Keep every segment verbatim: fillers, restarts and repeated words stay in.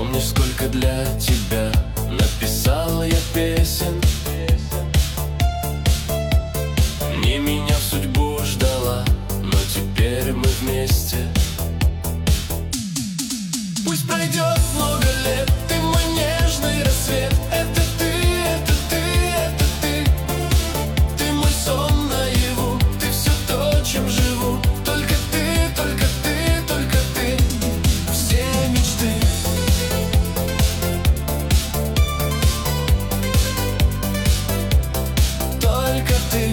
Помнишь, сколько для тебя написал я песен? Не меня в судьбу ждала, но теперь мы вместе. Пусть пройдет много лет, ты мой нежный рассвет. Это ты, это ты, это ты. Ты мой сон наяву, ты все то, чем живу. Только ты, только ты, только ты. Все мечты. Только ты.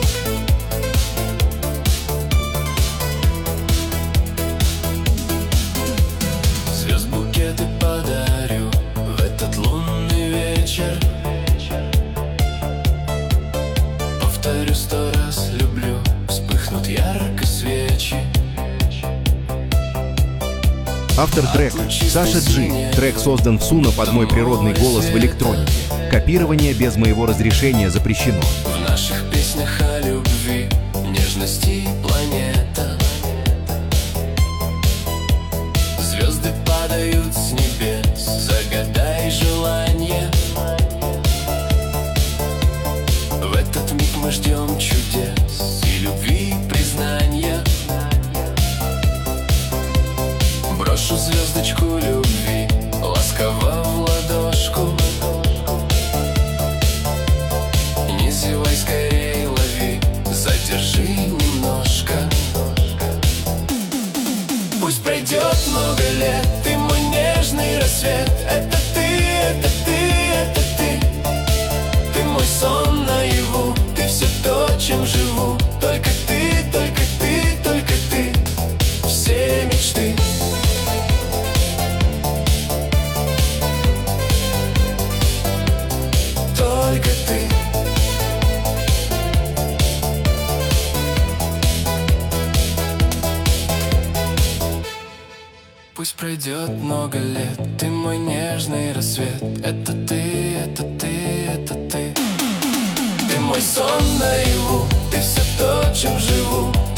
Звезд букеты подарю в этот лунный вечер. Повторю сто раз, люблю, вспыхнут ярко свечи. Автор трека — Саша Джи. Трек создан в Суно под мой природный голос в электронике. Копирование без моего разрешения запрещено. В наших песнях о любви, нежности планета. Звезды падают с небес, загадай желание. В этот миг мы ждем чудес и любви признания. Брошу звездочку любви ласково в ладошку. Не зевай, скорей лови, задержи немножко. Пусть пройдет много лет, ты мой нежный рассвет. Это ты, это ты, это ты. Ты мой сон наяву, ты все то, чем живу. Только ты, только ты, только ты. Все мечты. Только ты. Пусть пройдет много лет, ты мой нежный рассвет. Это ты, это ты, это ты. Ты мой сон наяву, ты все то, чем живу.